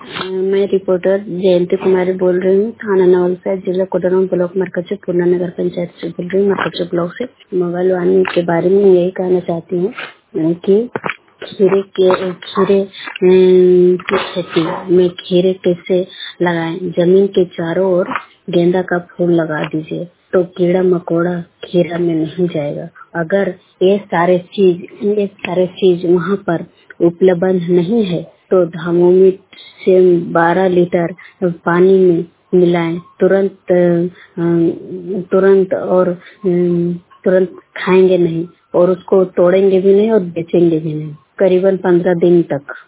मैं रिपोर्टर जयंती कुमारी बोल रही हूँ। थाना नवलपरासी, जिला कोडरमा, ब्लॉक मरकच्चो, पूर्णा नगर पंचायत से बोल रही हूँ। मरकच्चो ब्लॉक से मोबाइल वाणी के बारे में यही कहना चाहती हूँ कि खीरे की खेती में खीरे कैसे लगाएं। जमीन के चारों ओर गेंदा का फूल लगा दीजिए तो कीड़ा मकोड़ा खीरा में नहीं जाएगा। अगर ये सारे चीज वहाँ पर उपलब्ध नहीं है तो थर्मोमीटर से 12 लीटर पानी में मिलाएं। तुरंत खाएंगे नहीं और उसको तोड़ेंगे भी नहीं और बेचेंगे भी नहीं, करीबन 15 दिन तक।